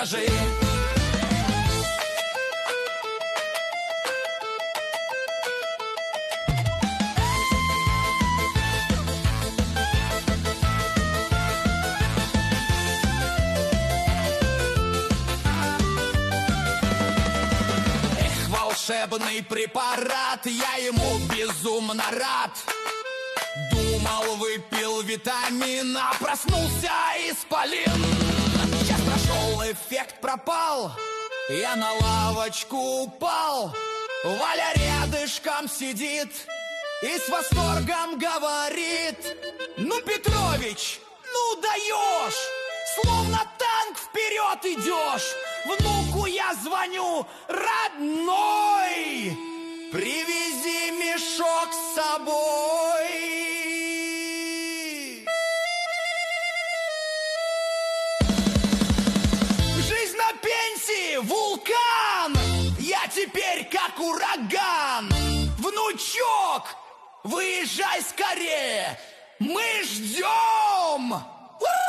скажи. Волшебный препарат, я ему безумно рад. Думал, выпил витамин, а проснулся исполин. Час прошел, эффект пропал, я на лавочку упал. Валя рядышком сидит и с восторгом говорит: ну, Петрович, ну даешь, словно танк вперед идешь. Внуку я звоню: родной, привези мешок с собой. Жизнь на пенсии, вулкан, я теперь как ураган. Внучок, выезжай скорее, мы ждем. Ура!